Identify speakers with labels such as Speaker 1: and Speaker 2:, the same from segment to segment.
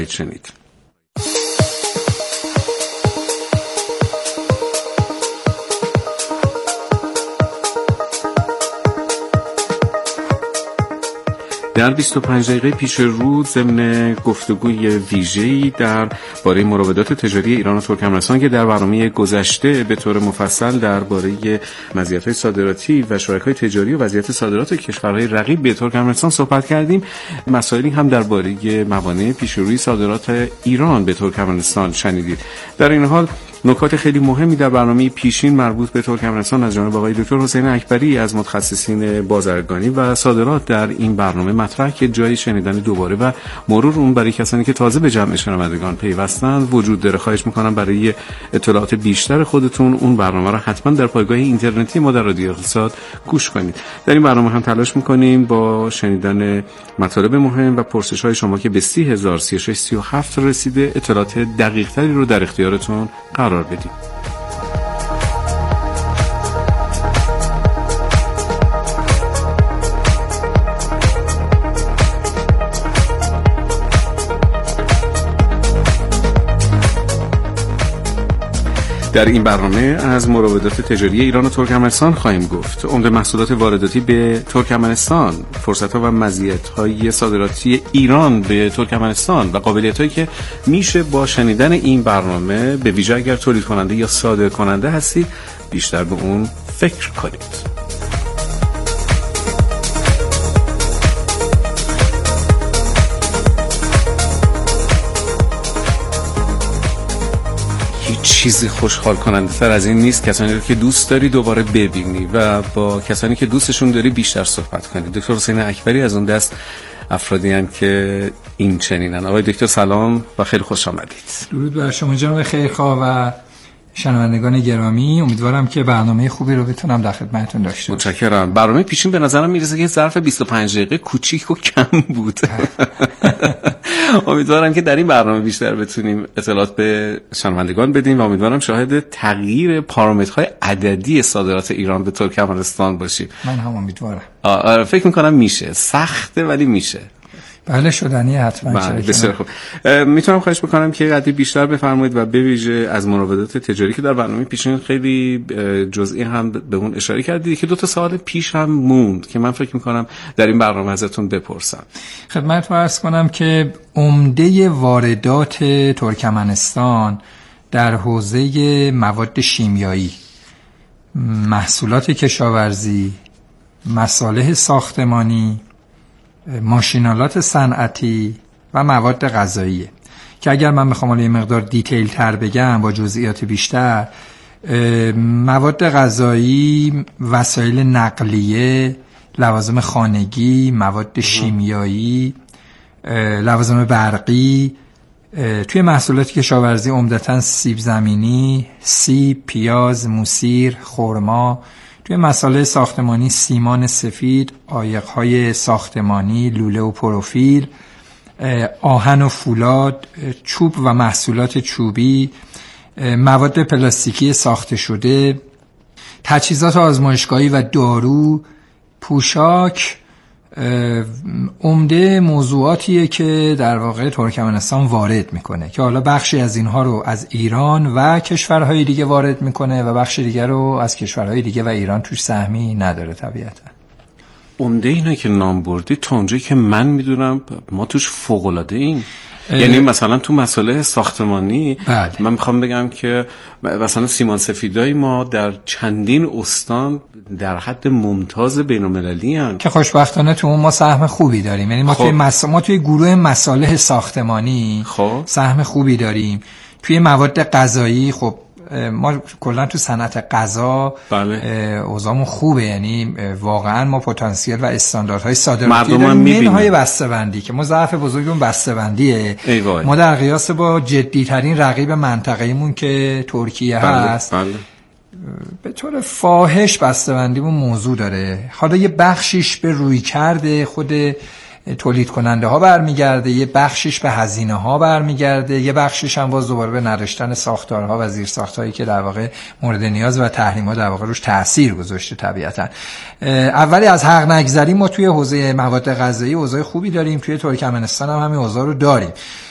Speaker 1: شنید. در 25 دقیقه پیش رو ضمن گفتگوی ویژه‌ای در باره مراودات تجاری ایران و ترکمنستان که در برنامه گذشته به طور مفصل درباره مزیت‌های صادراتی و شرکای تجاری و وضعیت صادرات کشورهای رقیب به ترکمنستان صحبت کردیم، مسائلی هم درباره موانع پیشروی صادرات ایران به ترکمنستان شنیدید. در این حال نکات خیلی مهمی در برنامه پیشین مربوط به ترکمنستان از جانب آقای دکتر حسین اکبری از متخصصین بازرگانی و صادرات در این برنامه مطرح که جای شنیدن دوباره و مرور اون برای کسانی که تازه به جمع شنوندگان پیوستند وجود داره. خواهش میکنم برای اطلاعات بیشتر خودتون اون برنامه رو حتما در پایگاه اینترنتی ما در رادیو اقتصاد گوش کنید. در این برنامه هم تلاش میکنیم با شنیدن مطالب مهم و پرسش‌های شما که به 3003637 رسیده اطلاعات دقیق‌تری رو در اختیارتون قرار بدیم. در این برنامه از مراودات تجاری ایران و ترکمنستان خواهیم گفت. عمده محصولات وارداتی به ترکمنستان، فرصت‌ها و مزیت‌های صادراتی ایران به ترکمنستان و قابلیت‌هایی که میشه با شنیدن این برنامه به ویژه اگر تولید کننده یا صادر کننده هستید بیشتر به اون فکر کنید. چیزی خوشحال کننده تر از این نیست کسانی رو که دوست داری دوباره ببینی و با کسانی که دوستشون داری بیشتر صحبت کنی. دکتر حسین اکبری از اون دست افرادی هستند که این چنینن. آقای دکتر سلام و خیلی خوش آمدید.
Speaker 2: درود بر شما جناب خیرخواه و شنوندگان گرامی. امیدوارم که برنامه خوبی رو بتونم در خدمتتون داشته باشم.
Speaker 1: متشکرم. برنامه پیشین به نظرم میرسه که ظرف 25 دقیقه کوچیک و کم بود. امیدوارم که در این برنامه بیشتر بتونیم اطلاعات به شنوندگان بدیم و امیدوارم شاهد تغییر پارامترهای عددی صادرات ایران به ترکمنستان باشیم.
Speaker 2: من هم امیدوارم.
Speaker 1: فکر میکنم میشه. سخته ولی میشه.
Speaker 2: بله شدنی حتما.
Speaker 1: بله بسیار خوب. میتونم خواهش بکنم که قدری بیشتر بفرمایید و به ویژه از مراودات تجاری که در برنامه پیشین خیلی جزئی هم به اون اشاره کردید که 2 تا سوال پیش هم موند که من فکر میکنم در این برنامه ازتون بپرسم.
Speaker 2: خدمتتون عرض کنم که عمده واردات ترکمنستان در حوزه مواد شیمیایی، محصولات کشاورزی، مصالح ساختمانی، ماشینالات صنعتی و مواد غذایی که اگر من بخوام یه مقدار دیتیل تر بگم با جزئیات بیشتر، مواد غذایی، وسایل نقلیه، لوازم خانگی، مواد شیمیایی، لوازم برقی، توی محصولات کشاورزی عمدتاً سیب زمینی، سیب، پیاز، موسیر، خرما، توی مسائل ساختمانی سیمان سفید، عایق‌های ساختمانی، لوله و پروفیل، آهن و فولاد، چوب و محصولات چوبی، مواد پلاستیکی ساخته شده، تجهیزات آزمایشگاهی و دارو، پوشاک، عمده موضوعاتیه که در واقع ترکمنستان وارد میکنه که حالا بخشی از اینها رو از ایران و کشورهای دیگه وارد میکنه و بخش دیگه رو از کشورهای دیگه و ایران توش سهمی نداره طبیعتا.
Speaker 1: عمده اینه که نام بردی تا اونجایی که من میدونم ما توش فوق‌العاده ایم. یعنی مثلا تو مسائل ساختمانی من میخوام بگم که مثلا سیمان سفیدای ما در چندین استان در حد ممتاز بین‌المللی هستند
Speaker 2: که خوشبختانه تو اون ما سهم خوبی داریم. یعنی ما توی گروه مصالح ساختمانی سهم خوبی داریم. توی مواد غذایی خب ما کلا تو صنعت غذا اوضاعمون خوبه، یعنی واقعا ما پتانسیل و استانداردهای صادراتی داریم. منهای بسته‌بندی که ما ضعف بزرگمون بسته‌بندیه. ما در قیاس با جدی‌ترین رقیب منطقه‌ایمون که ترکیه هست به طور فاحش بسته‌بندیمون موضوع داره. حالا یه بخشیش به رویکرد خود تولید کننده ها برمیگرده، یه بخشش به هزینه ها برمیگرده، یه بخشش هم باز دوباره به نداشتن ساختارها و زیرساختهایی که در واقع مورد نیاز و تحریم ها در واقع روش تأثیر گذاشته. طبیعتا اولی از حق نگذریم، ما توی حوزه مواد غذایی اوضاع خوبی داریم، توی ترکمنستان هم همین اوضاع رو داریم.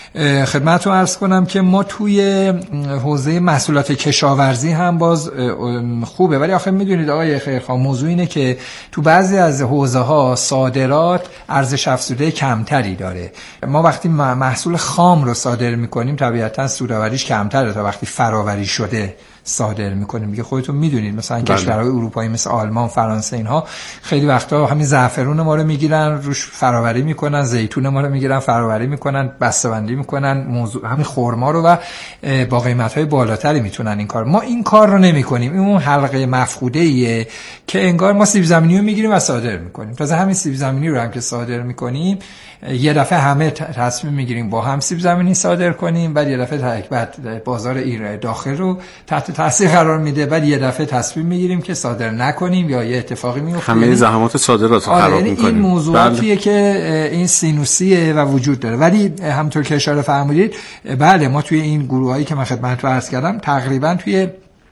Speaker 2: خدمتتون عرض کنم که ما توی حوزه محصولات کشاورزی هم باز خوبه، ولی آخه میدونید آقای خیرخواه موضوع اینه که تو بعضی از حوزه ها صادرات ارزش افزوده کمتری داره. ما وقتی محصول خام رو صادر میکنیم طبیعتا سودآوریش کمتره تا وقتی فراوری شده صادر میکنیم. دیگه خودتون میدونید مثلا کشورهای اروپایی مثل آلمان، فرانسه، اینها خیلی وقتا همین زعفرون ما رو میگیرن روش فراوری میکنن، زیتون ما رو میگیرن فراوری میکنن، بسته‌بندی میکنن، موضوع همین خرما رو و با قیمت‌های بالاتری میتونن این کار. ما این کار رو نمیکنیم. این اون حلقه مفقوده ایه که انگار ما سیب زمینی رو میگیریم و صادر میکنیم. تازه همین سیب زمینی رو هم که صادر میکنیم یه دفعه همه تصمیم میگیریم با هم سیب زمینی صادر کنیم، بعد یه دفعه بعد بازار ایران داخل رو تحت تاثیر قرار میده، بعد یه دفعه تصمیم میگیریم که صادر نکنیم یا یه اتفاقی میفته.
Speaker 1: همه زحمات صادرات رو خراب میکنیم.
Speaker 2: این موضوعاتیه که این سینوسیه و وجود داره. ولی همونطور که اشاره فرمودید بله ما توی این گروهایی که من خدمتتون عرض کردم تقریبا توی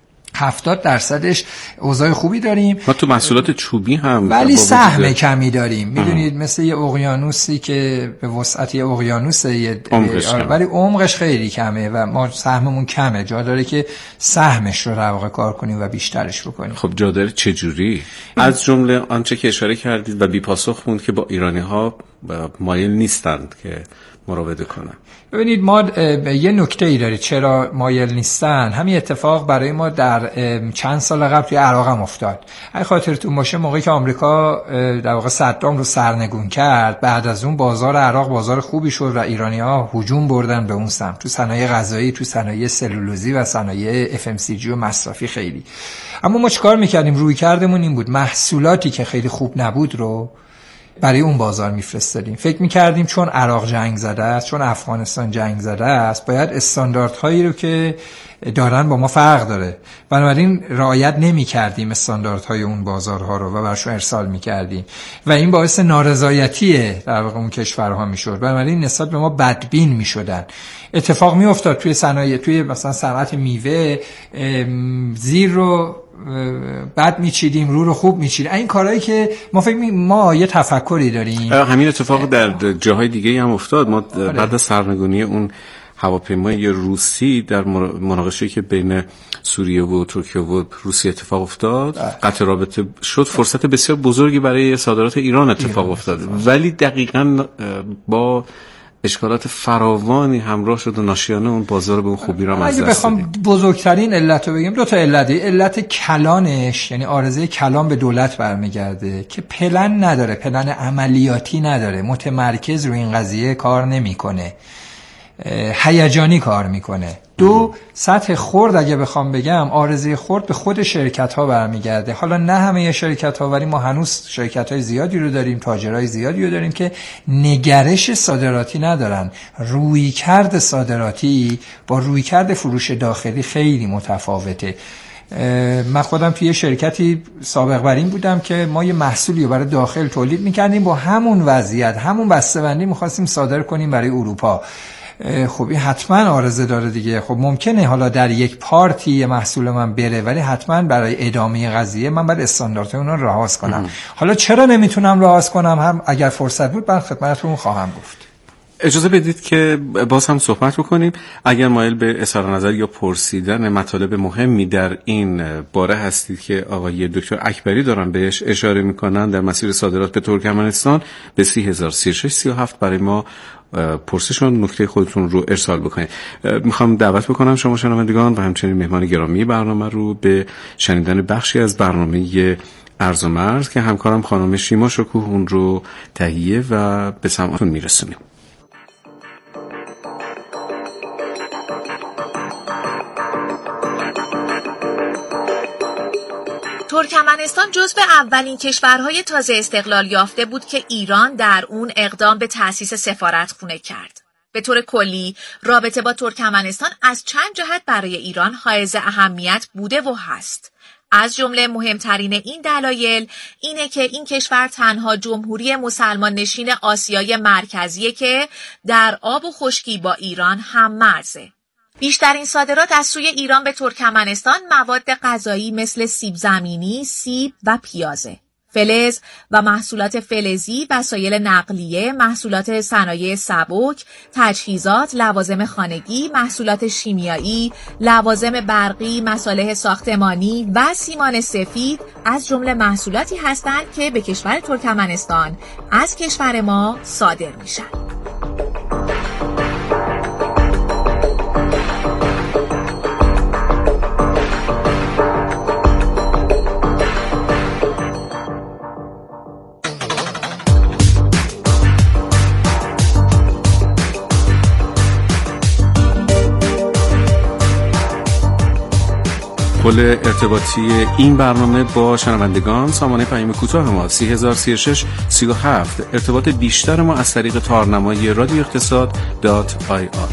Speaker 2: 70% اوضاع خوبی داریم.
Speaker 1: ما تو محصولات چوبی هم
Speaker 2: ولی سهم کمی داریم. میدونید مثل یه اقیانوسی که به وسعت یه اقیانوسه ولی عمقش خیلی کمه و ما سهممون کمه. جا داره که سهمش رو در واقع کار کنیم و بیشترش بکنیم.
Speaker 1: خب جا داره چجوری؟ از جمله آنچه که اشاره کردید و بی پاسخ موند که با ایرانی‌ها مایل نیستند که مراوده کنن.
Speaker 2: ببینید ما یه نکته‌ای داره چرا مایل نیستن. همین اتفاق برای ما در چند سال قبل توی عراق هم افتاد. اگه خاطرتون باشه موقعی که آمریکا در واقع صدام رو سرنگون کرد، بعد از اون بازار عراق بازار خوبی شد و ایرانی‌ها هجوم بردن به اون سمت، تو صنایع غذایی، تو صنایع سلولوزی و صنایع FMCG و مصرفی خیلی. اما ما چیکار می‌کردیم؟ رویکردمون این بود محصولاتی که خیلی خوب نبود رو برای اون بازار میفرستادیم. فکر میکردیم چون عراق جنگ زده است، چون افغانستان جنگ زده است، باید استانداردهایی رو که دارن با ما فرق داره، بنابراین رعایت نمیکردیم استانداردهای اون بازارها رو و براشون ارسال میکردیم و این باعث نارضایتی در واقع اون کشورها میشد. بنابراین نسبت به ما بدبین میشدن. اتفاق میافتاد توی صنایع، توی مثلا صنعت میوه زیر رو بعد میچیدیم، رو خوب میچیدیم. این کارهایی که ما فکر ما یه تفکری داریم.
Speaker 1: همین اتفاق در جاهای دیگه هم افتاد. ما بعد از سرنگونی اون هواپیمای روسی در مناقشه که بین سوریه و ترکیه و روسیه اتفاق افتاد، قطع رابطه شد، فرصت بسیار بزرگی برای صادرات ایران اتفاق افتاد، ولی دقیقاً با اشکالات فراوانی همراه شد و ناشیانه اون بازار به اون خوبی را از دست دادیم.
Speaker 2: بخوام بزرگترین علت رو بگم، دو تا علت کلانش، یعنی عارضه کلان به دولت برمیگرده که پلن نداره، پلن عملیاتی نداره، متمرکز روی این قضیه کار نمیکنه، هیجانی کار میکنه. دو، سطح خرد اگه بخوام بگم، عارضه خرد به خود شرکت ها برمیگرده. حالا نه همه شرکت ها، ولی ما هنوز شرکت های زیادی رو داریم، تاجرای زیادی رو داریم که نگرش صادراتی ندارن. رویکرد صادراتی با رویکرد فروش داخلی خیلی متفاوته. من خودم توی شرکتی سابق بر این بودم که ما یه محصولی رو برای داخل تولید میکردیم، با همون وضعیت، همون بسته‌بندی میخواستیم صادر کنیم برای اروپا. خب این حتما عارضه داره دیگه. خب ممکنه حالا در یک پارتی یه محصول من بره، ولی حتما برای ادامه قضیه من باید استانداردهای اون رو رعایت کنم. حالا چرا نمیتونم رعایت کنم؟ هم اگر فرصت بود من خدمتتون خواهم گفت.
Speaker 1: اجازه بدید که باز هم صحبت بکنیم. اگر مایل به اظهار نظر یا پرسیدن مطالب مهمی در این باره هستید که آقای دکتر اکبری دارن بهش اشاره میکنن در مسیر صادرات به ترکمنستان، به 303637 برای ما پرسش و نکته خودتون رو ارسال بکنید. میخوام دعوت بکنم شما شنوندگان و همچنین مهمان گرامی برنامه رو به شنیدن بخشی از برنامه عرض و مرز که همکارم خانم شیما شکوه اون رو تهیه و به سماعتون میرسونیم.
Speaker 3: ترکمنستان جزو اولین کشورهای تازه استقلال یافته بود که ایران در اون اقدام به تأسیس سفارتخونه کرد. به طور کلی رابطه با ترکمنستان از چند جهت برای ایران حائز اهمیت بوده و هست. از جمله مهمترین این دلایل اینه که این کشور تنها جمهوری مسلمان نشین آسیای مرکزیه که در آب و خشکی با ایران هم مرزه. بیشترین صادرات از سوی ایران به ترکمنستان مواد غذایی مثل سیب زمینی، سیب و پیازه. فلز و محصولات فلزی، وسایل نقلیه، محصولات صنایع سبک، تجهیزات، لوازم خانگی، محصولات شیمیایی، لوازم برقی، مصالح ساختمانی و سیمان سفید از جمله محصولاتی هستند که به کشور ترکمنستان از کشور ما صادر میشن.
Speaker 1: پل ارتباطی این برنامه با شنوندگان سامانه پیام کوتاه ما 3036 37. ارتباط بیشتر ما از طریق تارنمای رادیو اقتصاد.ir.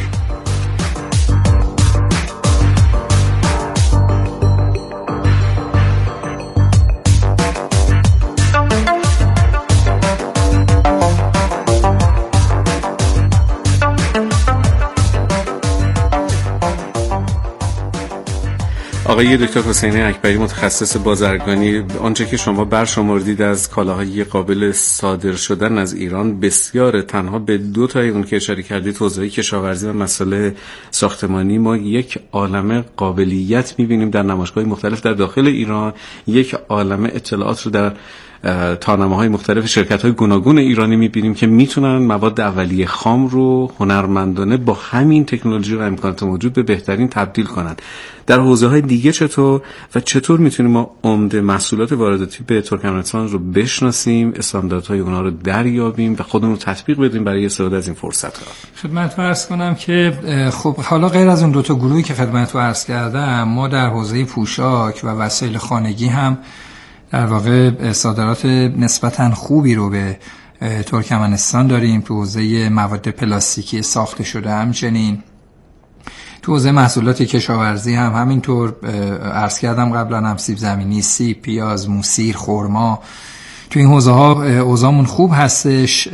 Speaker 1: آقای دکتر حسین اکبری، متخصص بازرگانی، آنچه که شما برشمردید از کالاهای قابل صادر شدن از ایران بسیار، تنها به 2 تا اون که اشاره کردید، حوزه کشاورزی و مسائل ساختمانی، ما یک عالمه قابلیت می‌بینیم در نمایشگاه‌های مختلف در داخل ایران، یک عالمه اطلاعات رو در تارنمه‌های مختلف شرکت‌های گوناگون ایرانی می‌بینیم که میتونن مواد اولیه خام رو هنرمندانه با همین تکنولوژی و امکانات موجود به بهترین تبدیل کنن. در حوزه‌های دیگه چطور میتونیم ما عمده محصولات وارداتی به ترکمنستان رو بشناسیم، استانداردهای اونها رو دریابیم و خودمون رو تطبیق بدیم برای استفاده از این فرصت‌ها؟
Speaker 2: خدمتتون عرض کنم که خب حالا غیر از اون 2 تا گروهی که خدمتتون عرض کردم، ما در حوزه پوشاک و وسایل خانگی هم در واقع صادرات نسبتاً خوبی رو به ترکمنستان داریم. تو حوزه مواد پلاستیکی ساخته شده همچنین، تو حوزه محصولات کشاورزی هم همینطور. عرض کردم قبلا هم سیب زمینی، سیب، پیاز، موسیر، خرما، تو این حوزه ها اوضاعمون خوب هستش.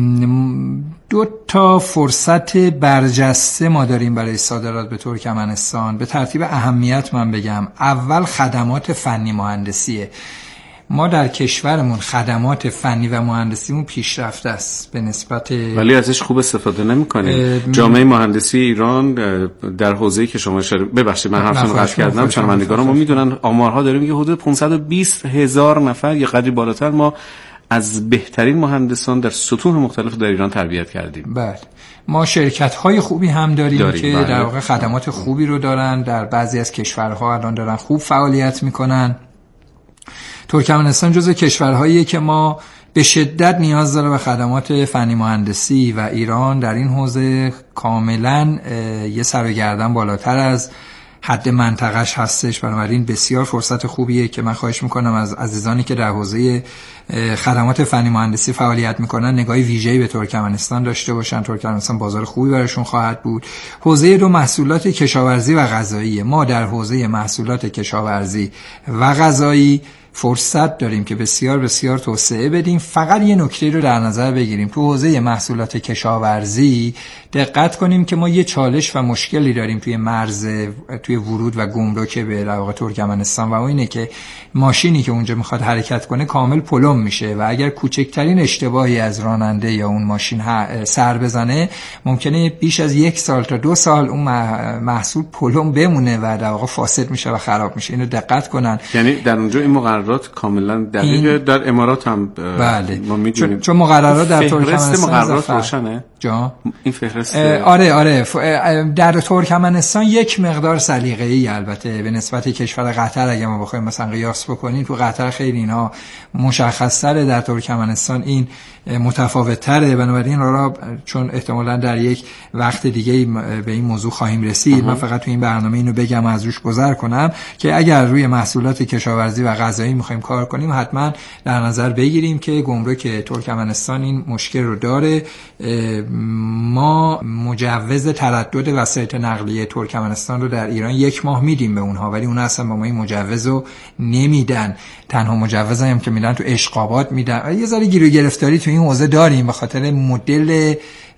Speaker 2: 2 تا فرصت برجسته ما داریم برای صادرات به ترکمنستان. به ترتیب اهمیت من بگم، اول خدمات فنی مهندسیه. ما در کشورمون خدمات فنی و مهندسیمون پیشرفته است به نسبت،
Speaker 1: ولی ازش خوب استفاده نمی‌کنیم. جامعه مهندسی ایران در حوزه‌ای که شما ببخشید من حرفتون رو قطع کردم، شنوندگان ما میدونن آمارها داریم که حدود 520,000 نفر یا قدری بالاتر ما از بهترین مهندسان در سطوح مختلف در ایران تربیت کردیم.
Speaker 2: بله، ما شرکت‌های خوبی هم داریم که بله. در واقع خدمات خوبی رو دارن، در بعضی از کشورها الان دارن خوب فعالیت میکنن. ترکمنستان جزو کشورهاییه که ما به شدت نیاز داره به خدمات فنی مهندسی و ایران در این حوزه کاملا یه سر و گردن بالاتر از حد منطقه‌اش هستش. بنابراین بسیار فرصت خوبیه که من خواهش میکنم از عزیزانی که در حوزه خدمات فنی مهندسی فعالیت میکنن نگاه ویژه‌ای به ترکمنستان داشته باشن. ترکمنستان بازار خوبی براشون خواهد بود. حوزه 2 محصولات کشاورزی و غذایی، ما در حوزه محصولات کشاورزی و غذایی فرصت داریم که بسیار بسیار توسعه بدیم. فقط یه نکته رو در نظر بگیریم، تو حوزه محصولات کشاورزی دقت کنیم که ما یه چالش و مشکلی داریم توی ورود و گمرک به واقع ترکمنستان، و اون اینه که ماشینی که اونجا میخواد حرکت کنه کامل پلم میشه و اگر کوچکترین اشتباهی از راننده یا اون ماشین سر بزنه ممکنه بیش از 1 سال تا 2 سال اون محصول پلم بمونه و در واقع فاسد میشه و خراب میشه. اینو دقت کنن.
Speaker 1: یعنی در اونجا این مقررات کاملا دقیقه. در امارات هم
Speaker 2: بله.
Speaker 1: ما میدونیم
Speaker 2: چون مقررات در ترکمنستان
Speaker 1: مقررات روشنه. این فهرست
Speaker 2: آره در ترکمنستان یک مقدار سلیقه‌ای البته به نسبت کشور قطر اگه ما بخوایم مثلا قیاس بکنیم، تو قطر خیلی اینا مشخص‌تره، در ترکمنستان این متفاوت‌تره. بنابراین را چون احتمالاً در یک وقت دیگه به این موضوع خواهیم رسید، من فقط تو این برنامه اینو بگم از روش گذر کنم که اگر روی محصولات کشاورزی و غذایی می‌خوایم کار کنیم حتما در نظر بگیریم که گمرک ترکمنستان این مشکل رو داره. ما مجوز تردد وسایط نقلیه ترکمنستان رو در ایران 1 ماه میدیم به اونها، ولی اونها اصلا با ما این مجوز رو نمیدن. تنها مجوز هم که میدن تو اشقابات میدن. یه ذره گیر و گرفتاری تو این حوزه داریم به خاطر مدل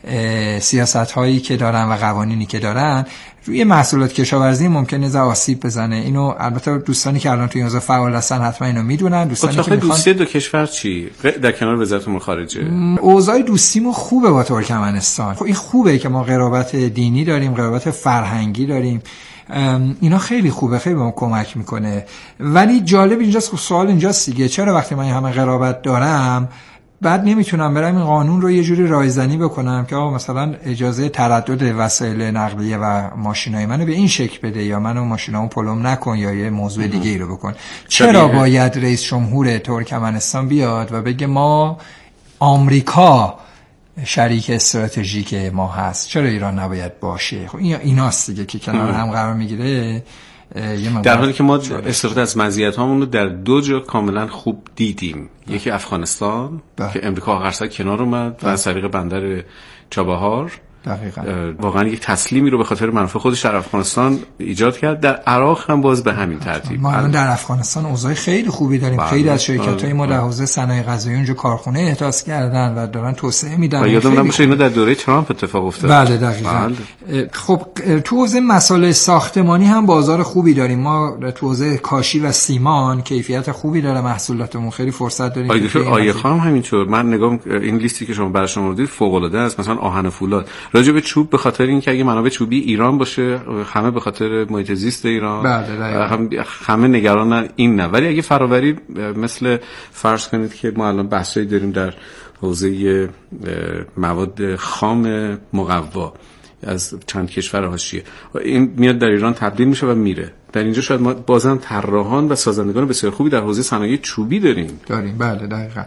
Speaker 2: سیاست‌هایی که دارن و قوانینی که دارن روی محصولات کشاورزی ممکنه ز آسیب بزنه. اینو البته دوستانی که الان توی این حوزه فعال هستن حتما اینو میدونن. دوستانی که میخوان
Speaker 1: دوستی دو کشور چی در کنار وزارت امور خارجه؟
Speaker 2: اوضاع دوستیمون خوبه با ترکمنستان. خب این خوبه که ما قرابت دینی داریم، قرابت فرهنگی داریم، اینا خیلی خوبه، خیلی به ما کمک میکنه. ولی جالب اینجاست، سوال اینجاست دیگه، چرا وقتی من همه قرابت دارم بعد نمیتونم برم این قانون رو یه جوری رایزنی بکنم که آقا مثلا اجازه تردد وسایل نقلیه و ماشینای منو به این شکل بده، یا منو ماشینامو پلم نکن، یا یه موضوع دیگه ای رو بکن. چرا باید رئیس جمهور ترکمنستان بیاد و بگه ما آمریکا شریک استراتژیک ما هست، چرا ایران نباید باشه؟ خب ایناست دیگه که کنار هم قرار میگیره.
Speaker 1: در حالی که ما استفاده از مزیت‌هامون رو در دو جا کاملا خوب دیدیم. یکی افغانستان که امریکا آخر سر کنار اومد و از طریق بندر چابهار
Speaker 2: دقیقاً
Speaker 1: واقعا یک تسلیمی رو به خاطر منافع خودش در افغانستان ایجاد کرد. در عراق هم باز به همین ترتیب.
Speaker 2: ما الان در افغانستان اوضاع خیلی خوبی داریم. خیلی از شرکت‌های ما در حوزه صنایع غذایی اونجا کارخونه احداث کردن و دارن توسعه میدن.
Speaker 1: یادم نمیشه اینا در دوره ترامپ اتفاق افتاد.
Speaker 2: بله دقیقاً. خب تو حوزه مسائل ساختمانی هم بازار خوبی داریم. ما تو حوزه کاشی و سیمان کیفیت خوبی داره محصولاتمون، خیلی فرصت داریم.
Speaker 1: آیه خانم همینطور. من نگام این لیستی که شما برای شما آوردید فوق‌العاده است. مثلا آهن فولاد، راجع به چوب به خاطر اینکه اگه منابع چوبی ایران باشه همه به خاطر محیط زیست ایران همه نگرانن این نه، ولی اگه فراوری مثل فرض کنید که ما الان بحثایی داریم در حوزه مواد خام مقوا از چند کشور حاشیه، این میاد در ایران تبدیل میشه و میره. در اینجا شاید ما بازم طراحان و سازندگان بسیار خوبی در حوزه صنایع چوبی داریم.
Speaker 2: بله دقیقاً.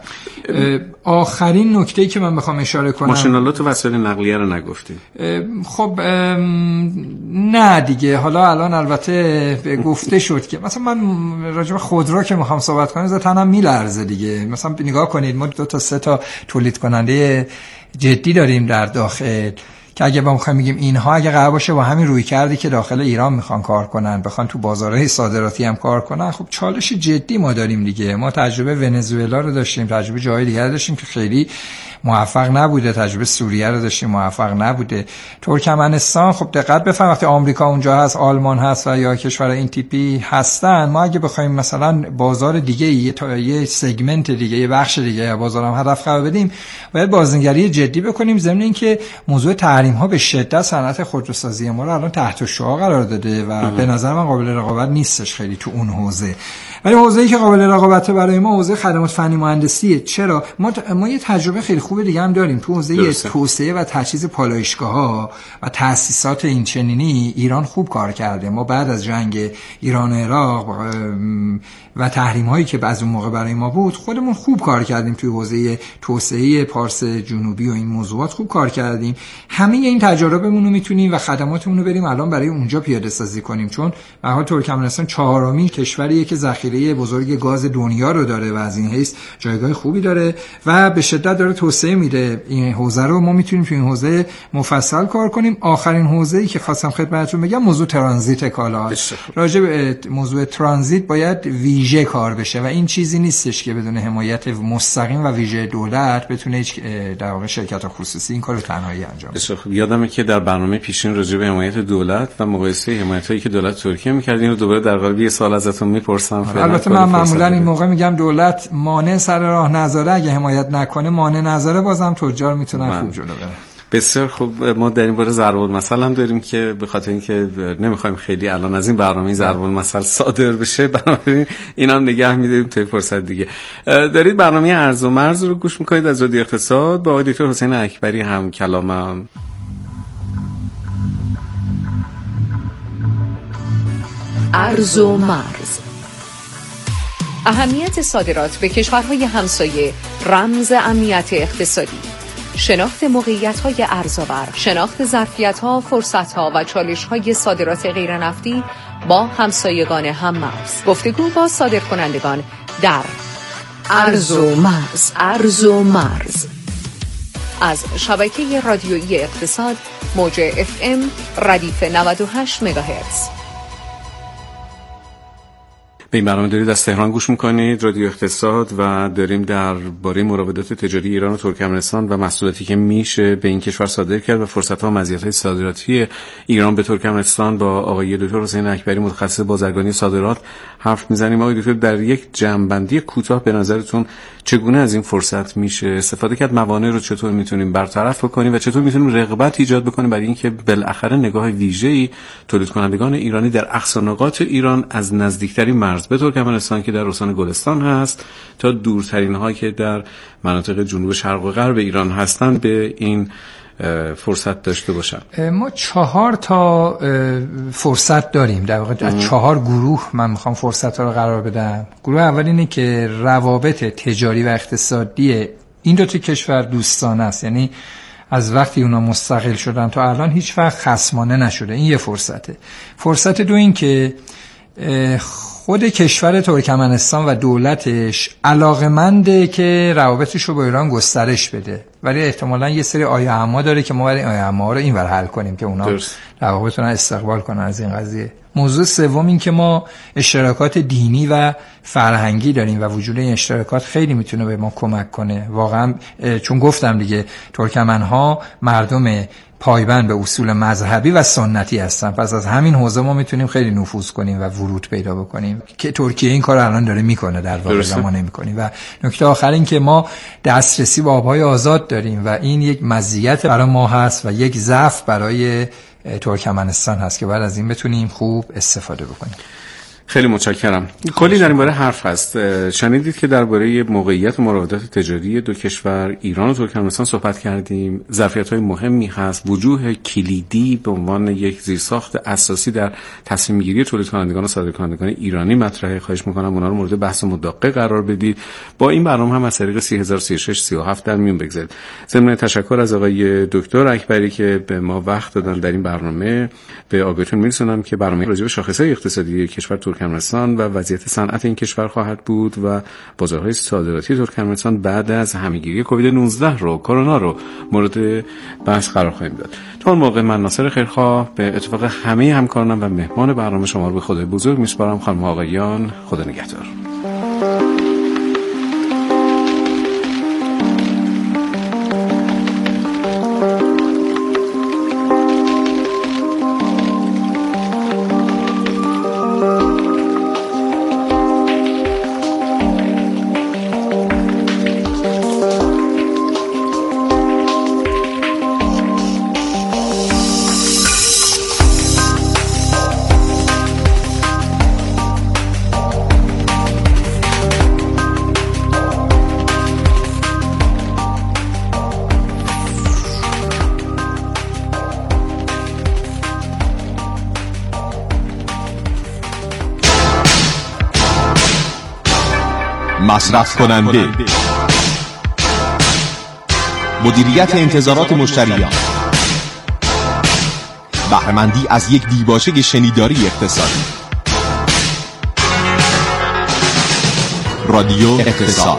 Speaker 2: آخرین نکته‌ای که من بخوام اشاره کنم،
Speaker 1: ماشین‌آلات و وسایل نقلیه رو نگفتیم.
Speaker 2: خب نه دیگه، حالا الان البته گفته شد که مثلا من راجع به خودرو که میخوام صحبت کنم ذاتاً میلرزه دیگه. مثلا نگاه کنید ما 2 تا 3 تا تولید کننده جدی داریم در داخل که اگه بخوایم بگیم اینها اگه قرار باشه با همین روی کردی که داخل ایران میخوان کار کنن بخوان تو بازارهای صادراتی هم کار کنن، خب چالش جدی ما داریم دیگه. ما تجربه ونزوئلا رو داشتیم، تجربه جای دیگه داشتیم که خیلی موفق نبوده، تجربه سوریه رو داشتیم موفق نبوده. ترکمنستان خب دقت بفرمایید وقتی آمریکا اونجا هست، آلمان هست و یا کشور این تیپی هستن، ما اگه بخوایم مثلا بازار دیگه یه سگمنت دیگه، یه بخش دیگه یا بازار هم هدف قرار بدیم، باید بازنگری جدی بکنیم. ضمن اینکه موضوع تحریم ها به شدت صنعت خودروسازی ما رو الان تحت شعاع قرار داده و به نظر من قابل رقابت نیستش خیلی تو اون حوزه. ولی حوزه‌ای که قابل رقابت برای ما حوزه خدمات فنی مهندسیه. چرا؟ ما یه تجربه خیلی خوب دیگه هم داریم تو حوزه توسعه و تجهیز پالایشگاه‌ها و تأسیسات این چنینی. ایران خوب کار کرده. ما بعد از جنگ ایران و عراق و تحریم‌هایی که از اون موقع برای ما بود، خودمون خوب کار کردیم توی حوزه توسعه پارس جنوبی و این موضوعات خوب کار کردیم. همه این تجاربمون رو میتونیم و خدماتمون رو بریم الان برای اونجا پیاده سازی کنیم، چون به هر حال ترکمنستان 4مین کشوریه که ذخیره بزرگ گاز دنیا رو داره و از این حیث جایگاه خوبی داره و به شدت داره توسعه میده. این حوزه رو ما میتونیم توی این حوزه مفصل کار کنیم. آخرین حوزه‌ای که خواستم خدمتتون بگم موضوع ترانزیت کالا. راجع به موضوع ترانزیت باید ویژه کار بشه و این چیزی نیستش که بدون حمایت مستقیم و ویژه دولت بتونه در واقع شرکت خصوصی این کارو تنهایی انجام بده.
Speaker 1: خب یادمه که در برنامه پیشین راجع به حمایت دولت و مقایسه حمایتایی که دولت ترکیه می‌کرد اینو دوباره در قالب یه سال ازتون میپرسم.
Speaker 2: البته من معمولا این موقع میگم دولت مانع سر راه نذاره، اگه حمایت نکنه مانع نذاره بازم تجار میتونن خوب جلو برن.
Speaker 1: بسیار خوب. ما در این باره ضرب المثل هم داریم که به خاطر اینکه نمیخوایم خیلی الان از این برنامه ضرب المثل صادر بشه، بنابراین اینا هم نگه می‌داریم تا فرصت دیگه. دارید برنامه ارز و مرز رو گوش می‌کنید از رادیو اقتصاد با آقای دکتر حسین اکبری هم کلامم.
Speaker 4: ارز و مرز. اهمیت صادرات به کشورهای همسایه رمز امنیت اقتصادی. شناخت موقعیت‌های ارزآور، شناخت ظرفیت‌ها، فرصت‌ها و چالش‌های صادرات غیرنفتی با همسایگان هم‌مرز. گفتگو با صادرکنندگان در ارز و مرز. ارز و مرز از شبکه رادیویی اقتصاد، موج FM ردیف 98 مگاهرتز.
Speaker 1: به این برنامه دارید از تهران گوش میکنید، رادیو اقتصاد، و داریم درباره مراودات تجاری ایران و ترکمنستان و محصولاتی که میشه به این کشور صادر کرد و فرصت‌ها و مزیت‌های صادراتی ایران به ترکمنستان با آقای دکتر حسین اکبری متخصص بازرگانی صادرات حرف میزنیم. آقای دکتر، در یک جمع‌بندی کوتاه به نظرتون چگونه از این فرصت میشه استفاده کرد؟ موانع رو چطور میتونیم برطرف بکنیم و چطور میتونیم رغبت ایجاد بکنیم برای اینکه بالاخره نگاه ویژه‌ای تولید کنندگان ایرانی در اقصا نقاط ایران از نزدیکترین مرز به ترکمنستان که در استان گلستان هست تا دورترین ها که در مناطق جنوب شرق و غرب ایران هستند به این فرصت داشته باشن؟
Speaker 2: ما 4 تا فرصت داریم در واقع. از 4 گروه من میخوام فرصت ها رو قرار بدم. گروه اول اینه که روابط تجاری و اقتصادی این دو تا کشور دوستانه است، یعنی از وقتی اونا مستقل شدن تا الان هیچ وقت خصمانه نشده. این یه فرصته. فرصت دو این که خود کشور ترکمنستان و دولتش علاقمنده که روابطش رو با ایران گسترش بده، ولی احتمالاً یه سری آیه‌ها داره که ما برای آیه‌ها رو اینور حل کنیم که اونا روابط رو استقبال کنن از این قضیه. موضوع سوم این که ما اشتراکات دینی و فرهنگی داریم و وجود این اشتراکات خیلی میتونه به ما کمک کنه واقعا، چون گفتم دیگه ترکمن‌ها مردم پایبند به اصول مذهبی و سنتی هستن، پس از همین حوزه ما میتونیم خیلی نفوذ کنیم و ورود پیدا بکنیم که ترکیه این کار الان داره میکنه در واقع، ما نمیکنیم. و نکته آخر این که ما دسترسی به آبهای آزاد داریم و این یک مزیت برای ما هست و یک ضعف برای ترکمنستان هست که بعد از این بتونیم خوب استفاده بکنیم.
Speaker 1: خیلی متشکرم. کلی در این باره حرف هست. شنیدید که درباره موقعیت مراودات تجاری دو کشور ایران و ترکمنستان صحبت کردیم. ظرفیت‌های مهمی هست، وجوه کلیدی به عنوان یک زیرساخت اساسی در تصمیم گیری تولید کنندگان و صادرکنندگان ایرانی مطرحه. خواهش می‌کنم اونا رو مورد بحث مدقق قرار بدید. با این برنامه هم از طریق 3003637 در میون بگذارید. ضمن تشکر از آقای دکتر اکبری که به ما وقت دادن در این برنامه، به آگاهیتون می‌رسونم که برنامه راجع به شاخص‌های اقتصادی کشور ترکمنستان و وضعیت صنعت این کشور خواهد بود و بازارهای صادراتی ترکمنستان بعد از همهگیری کووید 19 رو، کرونا رو مورد بحث قرار خواهیم داد. تا اون موقع من ناصر خیرخواه به اتفاق همه همکارانم و مهمان برنامه شما رو به خدای بزرگ میسپارم. خانم و آقایان، خدا نگهدار.
Speaker 5: مصرف کننده، مدیریت انتظارات مشتریان، بهره‌مندی از یک دیباچه شنیداری اقتصادی. رادیو اقتصاد.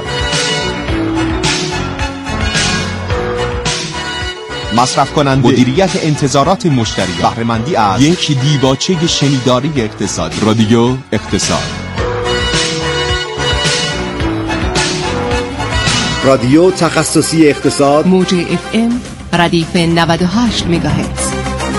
Speaker 5: مصرف کننده، مدیریت انتظارات مشتریان، بهره‌مندی از یک دیباچه شنیداری اقتصادی. رادیو اقتصاد.
Speaker 6: رادیو تخصصی اقتصاد،
Speaker 4: موج FM ردیف 98 مگاهرتز.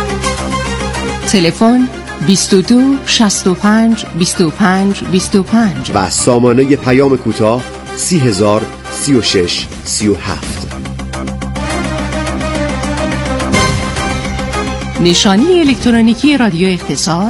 Speaker 4: تلفن 22 65 25 25
Speaker 6: و سامانه پیام کوتاه 30036 37.
Speaker 4: نشانی الکترونیکی رادیو اقتصاد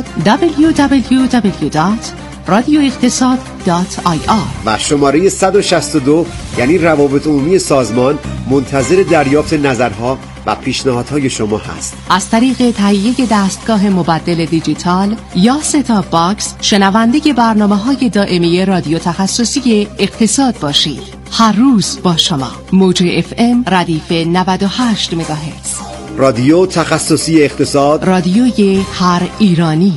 Speaker 4: www.radioeqtasad.ir
Speaker 6: و شماره 162 یعنی روابط عمومی سازمان منتظر دریافت نظرها و پیشنهادهای شما هست.
Speaker 4: از طریق تهیه دستگاه مبدل دیجیتال یا ستاپ باکس شنونده برنامه‌های دائمی رادیو تخصصی اقتصاد باشید. هر روز با شما. موج FM ردیف 98 مگاهرتز.
Speaker 6: رادیو تخصصی اقتصاد،
Speaker 4: رادیوی هر ایرانی.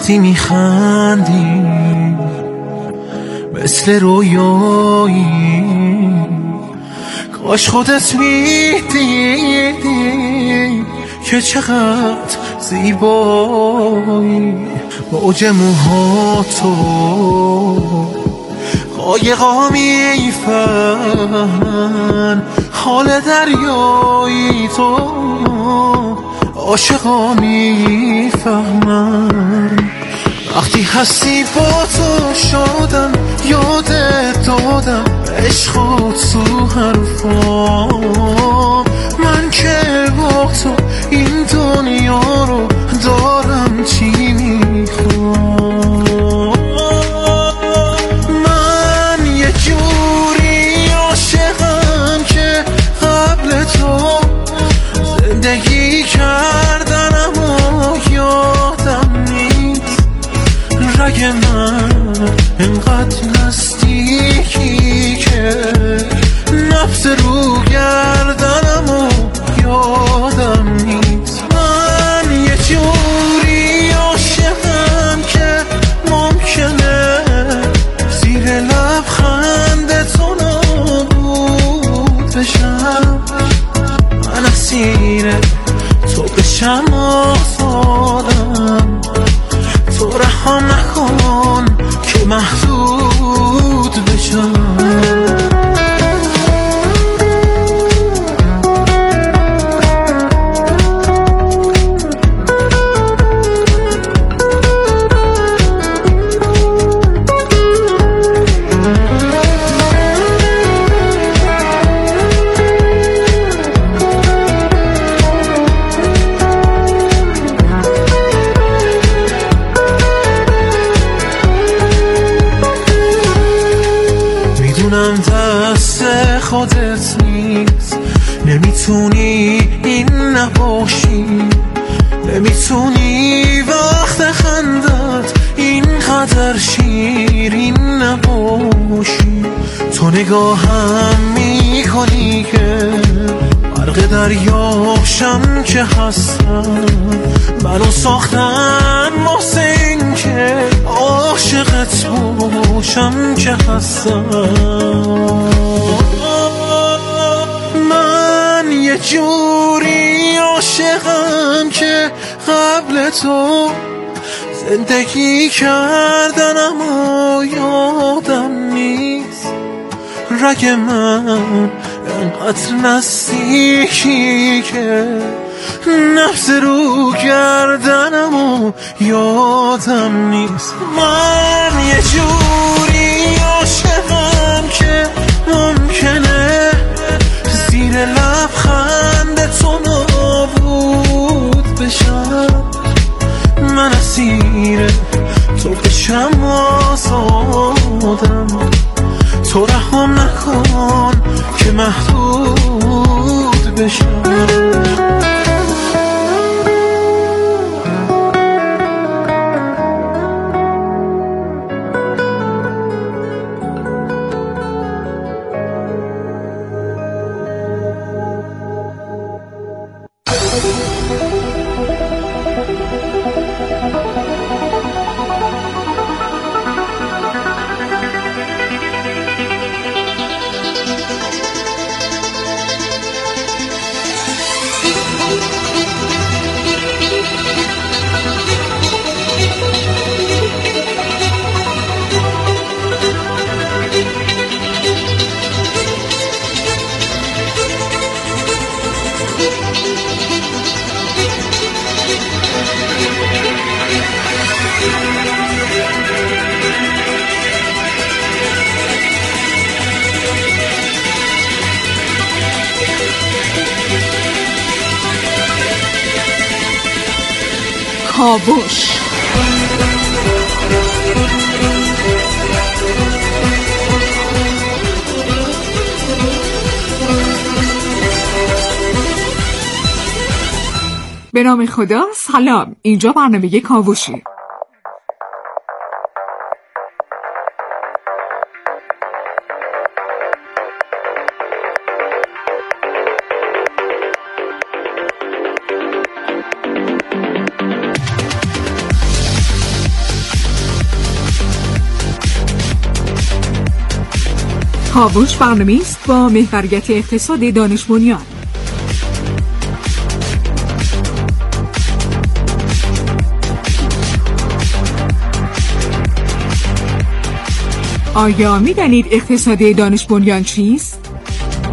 Speaker 7: وقتی میخندی مثل رویایی، کاش خودت میدیدی که چقدر زیبایی. موج موهاتو قایقا میفهمن، حال دریایی تو عاشقا میفهمن. وقتی هستی با تو شدم، یادت دادم عشقات تو حرفام. من که با تو این دنیا رو دارم چی میخوام. من یه جوری عاشقم که قبل تو زندگی کردنم و یادم نیست. رگ من انقدر نزدیکی که نفس رو گردنم و یادم نیست. من یه جوری عاشقم که ممکنه زیر لبخند تو نابود بشم. من اسیر تو بشم آزادم، تو رها نکن که محدود بشم. دست خودت نیست، نمیتونی این نباشی، نمیتونی وقت خندت اینقدر شیرین نباشی. تو نگاهم میکنی که غرق دریاشم که هستم. منو ساختن واسه این که عاشقت باشم که هستم. من یه جوری عاشقم که قبل تو زندگی کردنم و یادم نیست. رگ من انقدر نزدیکی که نفس رو گردنم و یادم نیست. من یه جوری عاشقم که ممکنه زیر لبخند تو نابود بشم. من اسیر تو بشم آزادم، تو رحم نکن که محدود بشم.
Speaker 4: کاوش. به نام خدا. سلام، اینجا برنامه کاوشی. کاوش برنامه است با محوریت اقتصاد دانش بنیان. آیا می دانید اقتصاد دانش بنیان چیست؟